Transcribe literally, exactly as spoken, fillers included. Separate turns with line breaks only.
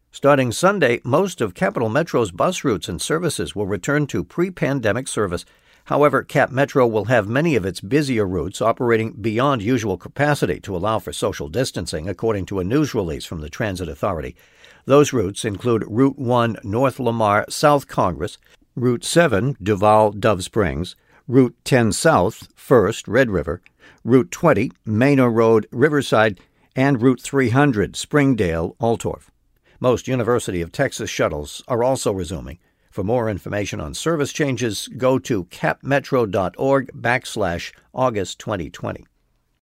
Starting Sunday, most of Capital Metro's bus routes and services will return to pre-pandemic service. However, Cap Metro will have many of its busier routes operating beyond usual capacity to allow for social distancing, according to a news release from the Transit Authority. Those routes include Route one North Lamar South Congress, Route seven Duval Dove Springs, Route ten South First Red River, Route twenty Manor Road Riverside, and Route three hundred Springdale Altorf. Most University of Texas shuttles are also resuming. For more information on service changes, go to capmetro.org backslash August twenty twenty.